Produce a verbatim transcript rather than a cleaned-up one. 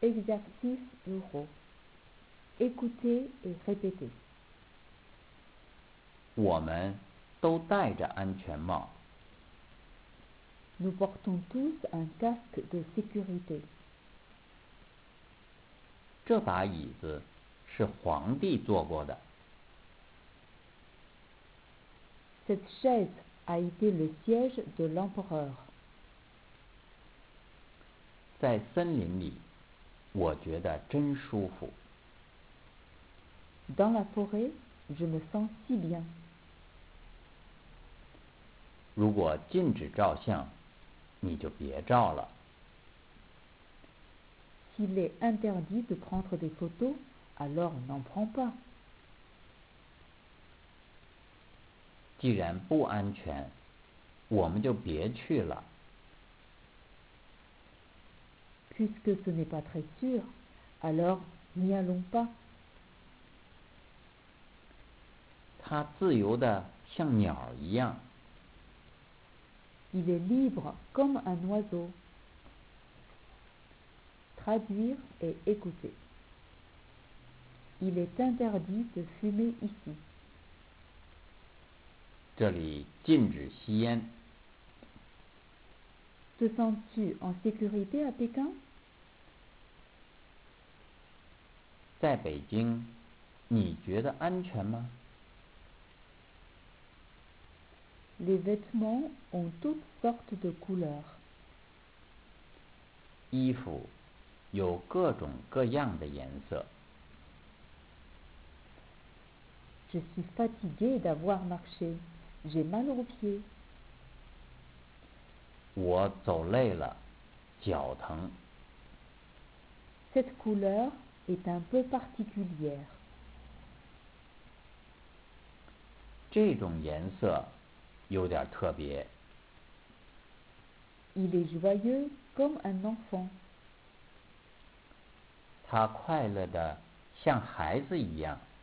Exercice euro. Écoutez et répétez. 我们都戴着安全帽。 Nous portons tous un casque de sécurité. 这把椅子是皇帝坐过的。 Cette chaise a été le siège de l'empereur. 在森林里，我觉得真舒服。 Dans la forêt, je me sens si bien. 如果禁止照相，你就别照了。 S'il est interdit de prendre des photos, alors n'en prends pas. 既然不安全，我们就别去了。 Puisque ce n'est pas très sûr, alors n'y allons pas. 它自由的像鸟一样。 Il est libre comme un oiseau. Traduire et écouter. Il est interdit de fumer ici. 这里禁止吸烟。 Te sens-tu en sécurité à Pékin? 在北京，你觉得安全吗？ Les vêtements ont toutes sortes de couleurs. 衣服有各种各样的颜色。 Je suis fatiguée d'avoir marché. J'ai mal aux pieds. 我走累了，脚疼。 Cette couleur est un peu particulière. 这种颜色有点特别。 Il est joyeux comme un enfant. 他快乐的像孩子一样。